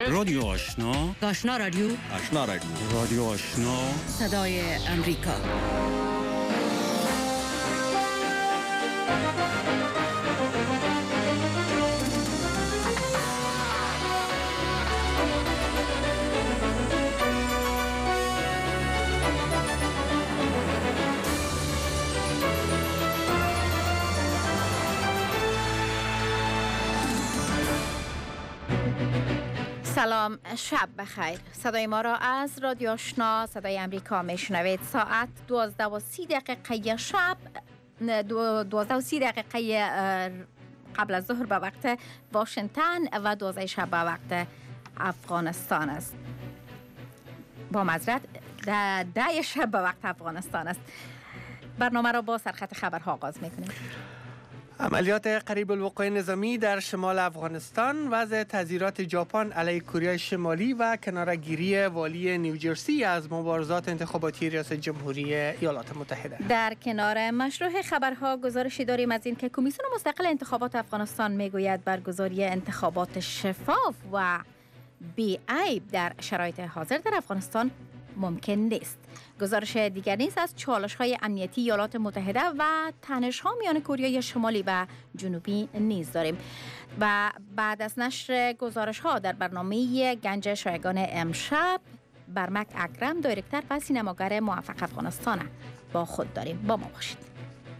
رادیو آشنا، آشنا رادیو، آشنا رادیو، رادیو آشنا، صدای امریکا. سلام، شب بخیر. صدای ما را از رادیو آشنا صدای امریکا میشنوید. ساعت 12:30 شب، 12:30 قبل از ظهر به وقت واشنگتن و 12 شب به وقت افغانستان است. با معذرت 10 شب به وقت افغانستان است. برنامه را با سرخط خبرها آغاز میکنیم. عملیات قریب الوقوع نظامی در شمال افغانستان، وضع تحذیرات ژاپن علیه کره شمالی و کناره‌گیری والی نیوجرسی از مبارزات انتخاباتی ریاست جمهوری ایالات متحده. در کنار مشروع خبرها گزارشی داریم از این که کمیسیون مستقل انتخابات افغانستان میگوید برگزاری انتخابات شفاف و بی‌عیب در شرایط حاضر در افغانستان ممکن نیست. گزارش دیگر نیز از چالش‌های امنیتی ایالات متحده و تنش‌ها میان کره شمالی و جنوبی نیز داریم. و بعد از نشر گزارش‌ها در برنامه گنج شایگان امشب، برمک اکرم، دایرکتر و سینماگر موفق افغانستان با خود داریم. با ما باشید.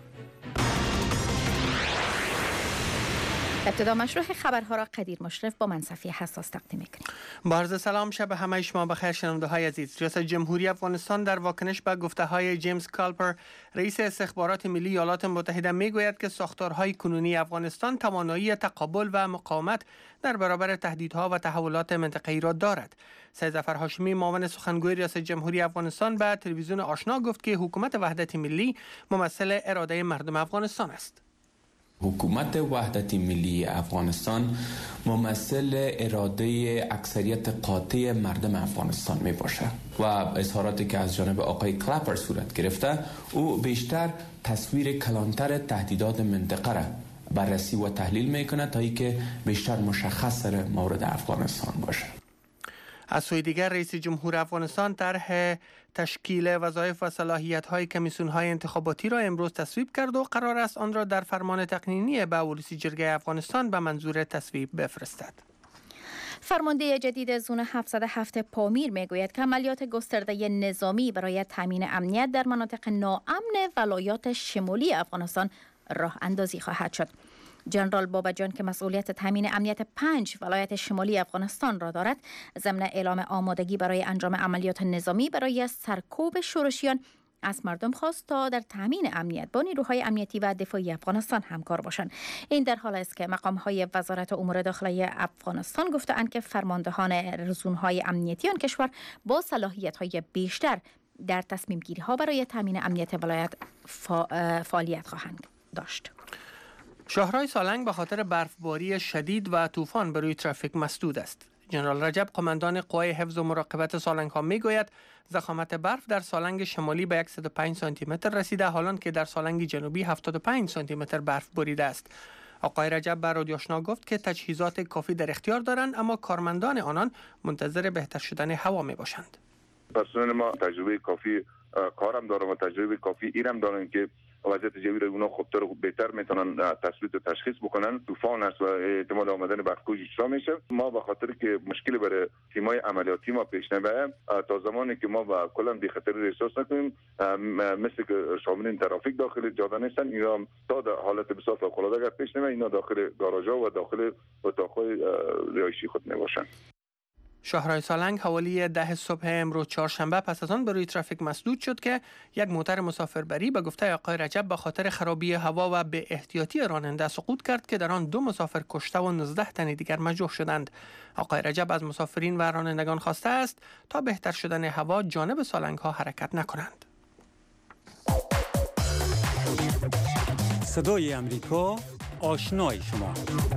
ابتدا مشروع خبرها را قدیر مشرف با منصفی حساس تقدیم می‌کنیم. با عرض سلام، شب همه شما بخیر شنونده‌های عزیز. ریاست جمهوری افغانستان در واکنش به گفته‌های جیمز کالپر، رئیس استخبارات ملی ایالات متحده، میگوید که ساختارهای کنونی افغانستان توانایی تقابل و مقاومت در برابر تهدیدها و تحولات منطقه‌ای را دارد. سید ظفر هاشمی، معاون سخنگوی ریاست جمهوری افغانستان، به تلویزیون آشنا گفت که حکومت وحدت ملی ممثل اراده مردم افغانستان است. حکومت وحدت ملی افغانستان ممثل اراده اکثریت قاطع مردم افغانستان می باشد و اظهاراتی که از جانب آقای کلاپر صورت گرفته، او بیشتر تصویر کلانتر تهدیدات منطقه را بررسی و تحلیل می کند تا اینکه بیشتر مشخص در مورد افغانستان باشد. از سوی دیگر رئیس جمهور افغانستان طرح تشکیل وظایف و صلاحیت‌های کمیسیون‌های انتخاباتی را امروز تصویب کرد و قرار است آن را در فرمان تقنینی به ولسی جرگه افغانستان به منظور تصویب بفرستد. فرمانده جدید زون 707 پامیر میگوید که عملیات گسترده نظامی برای تامین امنیت در مناطق ناامن ولایات شمالی افغانستان راه اندازی خواهد شد. جنرال بابا جان که مسئولیت تامین امنیت 5 ولایت شمالی افغانستان را دارد، ضمن اعلام آمادگی برای انجام عملیات نظامی برای سرکوب شورشیان از مردم خواست تا در تامین امنیت با نیروهای امنیتی و دفاعی افغانستان همکار باشند. این در حالی است که مقام‌های وزارت امور داخلی افغانستان گفته‌اند که فرماندهان رزون‌های امنیتی آن کشور با صلاحیت‌های بیشتر در تصمیم‌گیری‌ها برای تامین امنیت ولایت فعالیت خواهند داشت. شاهراه سالنگ به خاطر برفباری شدید و طوفان بر روی ترافیک مسدود است. جنرال رجب، قماندان قوای حفظ و مراقبت سالنگ ها، میگوید ضخامت برف در سالنگ شمالی به 105 سانتی متر رسیده، حالان که در سالنگ جنوبی 75 سانتی متر برف بریده است. آقای رجب به رادیو آشنا گفت که تجهیزات کافی در اختیار دارند، اما کارمندان آنان منتظر بهتر شدن هوا می باشند. پرسنل ما تجربه کافی کارم دارم و تجربه کافی ایرم دارن که وضعیت جوی را اونا خوبتر و بهتر میتونن تثبیت و تشخیص بکنن. طوفان است و احتمال آمدن برف‌کوچ اجرا میشه. ما به خاطر که مشکلی برای تیمای عملیاتی ما پیش نمیاد، تا زمانی که ما با کلا بی خطری احساس نکنیم، مثل که شاملین ترافیک داخل جاده نیستن، اینا تا در حالت بسیار فوق‌العاده اگر پیش نمیاد، اینا داخل گاراژها و داخل اتاق‌های رهایشی خود میباشن. شاهراه سالنگ حوالی 10 صبح امروز چهارشنبه پس از آن به روی ترافیک مسدود شد که یک موتر مسافربری به گفته آقای رجب به خاطر خرابی هوا و به احتیاطی راننده سقوط کرد که در آن 2 مسافر کشته و 19 تن دیگر مجروح شدند. آقای رجب از مسافرین و رانندگان خواسته است تا بهتر شدن هوا جانب سالنگ ها حرکت نکنند. صدای امریکا، آشنای شما.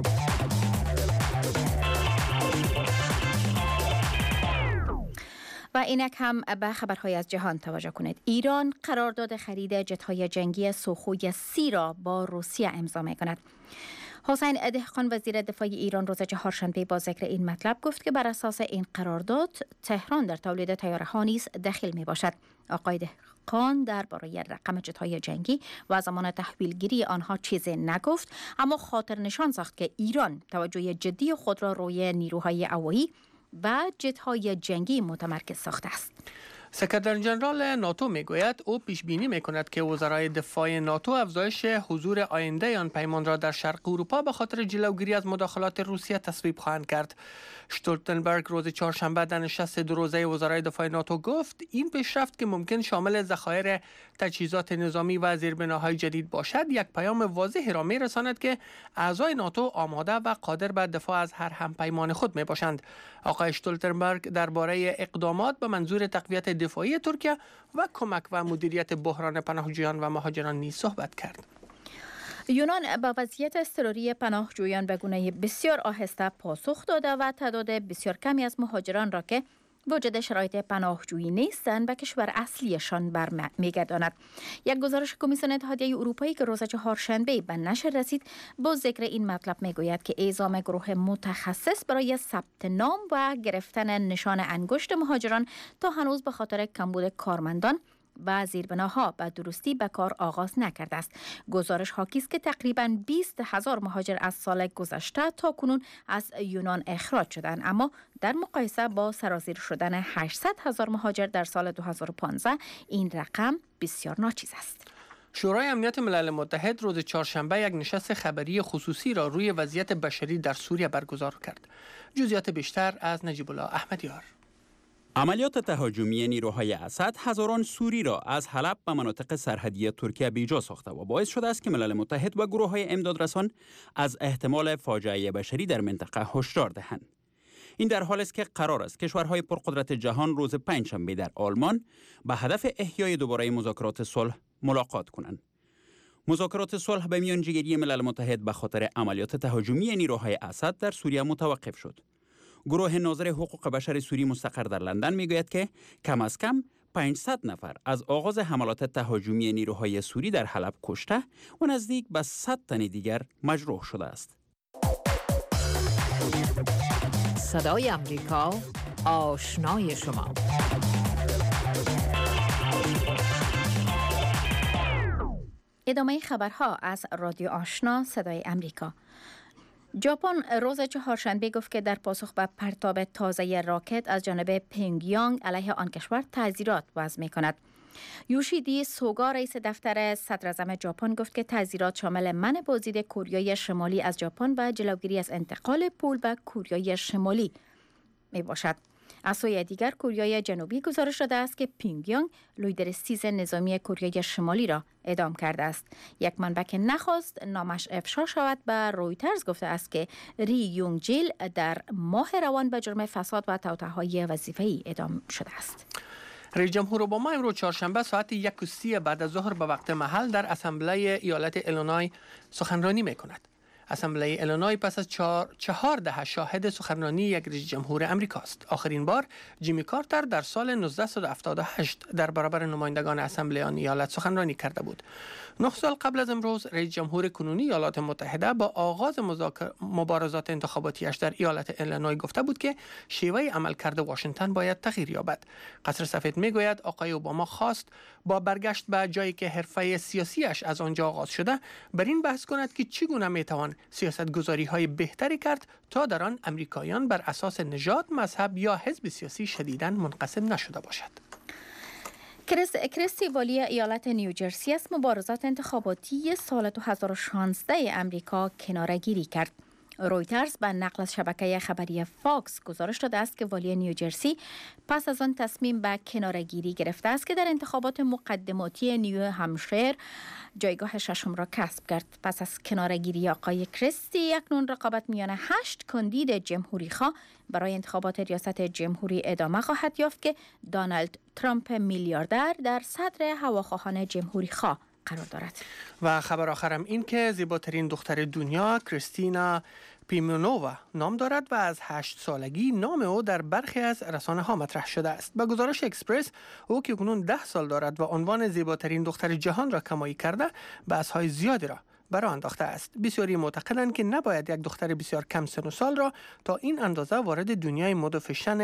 و اینک هم به خبرهای از جهان توجه کنید. ایران قرارداد خرید جت‌های جنگی سوخوی 30 را با روسیه امضا می‌کند. حسین دهقان وزیر دفاع ایران روز چهارشنبه با ذکر این مطلب گفت که بر اساس این قرارداد تهران در تولید طیاره‌ها نیز دخیل میباشد. آقای دهقان درباره رقم جت‌های جنگی و زمان تحویلگیری آنها چیزی نگفت، اما خاطر نشان ساخت که ایران توجه جدی خود را روی نیروهای هوایی و جت‌های جنگی متمرکز ساخته است. سکرتر ژنرال ناتو میگوید او پیش بینی میکند که وزرای دفاع ناتو افزایش حضور آینده آن پیمان را در شرق اروپا به خاطر جلوگیری از مداخلات روسیه تصویب خواهند کرد. شتولتنبرگ روز چهارشنبه در نشست دو روزه وزرای دفاع ناتو گفت این پیشرفت که ممکن شامل ذخایر تجهیزات نظامی و زیربناهای جدید باشد، یک پیام واضحی را میرساند که اعضای ناتو آماده و قادر به دفاع از هر همپیمان خود میباشند. آقای شتولتنبرگ درباره اقدامات به منظور تقویت دفاعی ترکیه و کمک و مدیریت بحران پناهجویان و مهاجران نیز صحبت کرد. یونان با وضعیت اضطراری پناهجویان به گونه بسیار آهسته پاسخ داده و تعداد بسیار کمی از مهاجران را که وجود شرایط پناهجویی نیستند به کشور اصلیشان برمیگرداند. یک گزارش کمیسیون اتحادیه اروپایی که روز چهارشنبه به نشر رسید با ذکر این مطلب میگوید که اعزام گروه متخصص برای ثبت نام و گرفتن نشان انگشت مهاجران تا هنوز به خاطر کمبود کارمندان و زیربناها به درستی به کار آغاز نکرده است. گزارش حاکی است که تقریباً 20,000 مهاجر از سال گذشته تا کنون از یونان اخراج شدند، اما در مقایسه با سرازیر شدن 800,000 مهاجر در سال 2015 این رقم بسیار ناچیز است. شورای امنیت ملل متحد روز چهارشنبه یک نشست خبری خصوصی را روی وضعیت بشری در سوریه برگزار کرد. جزئیات بیشتر از نجیب الله احمدیار. عملیات تهاجمی نیروهای اسد هزاران سوری را از حلب به مناطق سرحدی ترکیه بیجا ساخته و باعث شده است که ملل متحد و گروه‌های امدادرسان از احتمال فاجعه بشری در منطقه هشدار دهند. این در حالی است که قرار است کشورهای پرقدرت جهان روز پنجشنبه در آلمان به هدف احیای دوباره مذاکرات صلح ملاقات کنند. مذاکرات صلح به میانجیگری ملل متحد به خاطر عملیات تهاجمی نیروهای اسد در سوریه متوقف شد. گروه ناظر حقوق بشر سوری مستقر در لندن میگوید که کم از کم 500 نفر از آغاز حملات تهاجمی نیروهای سوری در حلب کشته و نزدیک به 100 تن دیگر مجروح شده است. صدای امریکا، آشنای شما. ادامه خبرها از رادیو آشنا صدای امریکا. ژاپن روز چهارشنبه گفت که در پاسخ به پرتاب تازه راکت از جانب پیونگیانگ علیه آن کشور تعزیرات وضع می‌کند. یوشیدی سوگا رئیس دفتر صدراعظم ژاپن گفت که تعزیرات شامل منع بازدید کوریای شمالی از ژاپن و جلوگیری از انتقال پول به کوریای شمالی میباشد. از سوی دیگر کوریای جنوبی گزارش داده است که پیونگیانگ لویدرستیز نظامی کوریای شمالی را اعدام کرده است. یک منبع که نخواست نامش افشا شود به رویترز گفته است که ری یونگ جیل در ماه روان به جرم فساد و توطئه‌های وظیفه‌ای اعدام شده است. رئیس جمهور اوباما امروز چهارشنبه ساعت 1:30 بعد از ظهر به وقت محل در اسامبله ایالت ایلینوی سخنرانی می‌کند. اسامبله ایلینوی پس از 4 دهه شاهد سخنرانی یک رئیس جمهور امریکا است. آخرین بار جیمی کارتر در سال 1978 در برابر نمایندگان اسامبله آن ایالت سخنرانی کرده بود. 9 سال قبل از امروز رئیس جمهور کنونی ایالات متحده با آغاز مبارزات انتخاباتیش در ایالت ایلینوی گفته بود که شیوه عملکرد واشنگتن باید تغییر یابد. قصر سفید میگوید آقای اوباما خواست با برگشت به جایی که حرفه سیاسیش از آنجا آغاز شده بر این بحث کند که چگونه میتوان سیاستگذاری‌های بهتری کرد تا در آن امریکایان بر اساس نژاد، مذهب یا حزب سیاسی شدیداً منقسم نشده باشد. کریستی والی ایالت نیوجرسی از مبارزات انتخاباتی سال 2016 امریکا کناره‌گیری کرد. رویترز به نقل از شبکه خبری فاکس گزارش داده است که والی نیوجرسی پس از آن تصمیم به کناره‌گیری گرفته است که در انتخابات مقدماتی نیو همشایر جایگاه ششم را کسب کرد. پس از کناره‌گیری آقای کریستی اکنون رقابت میان 8 کاندید جمهوری‌خواه برای انتخابات ریاست جمهوری ادامه خواهد یافت که دونالد ترامپ میلیاردر در صدر هواخواهان جمهوری‌خواه قرار دارد. و خبر آخرم این که زیباترین دختر دنیا کریستینا پیمنووا نام دارد و از 8 سالگی نام او در برخی از رسانه‌ها مطرح شده است. به گزارش اکسپرس او که کنون 10 سال دارد و عنوان زیباترین دختر جهان را کمایی کرده بحث‌های زیادی را برآ انداخته است. بسیاری معتقدند که نباید یک دختر بسیار کم سن و سال را تا این اندازه وارد دنیای مد و فشن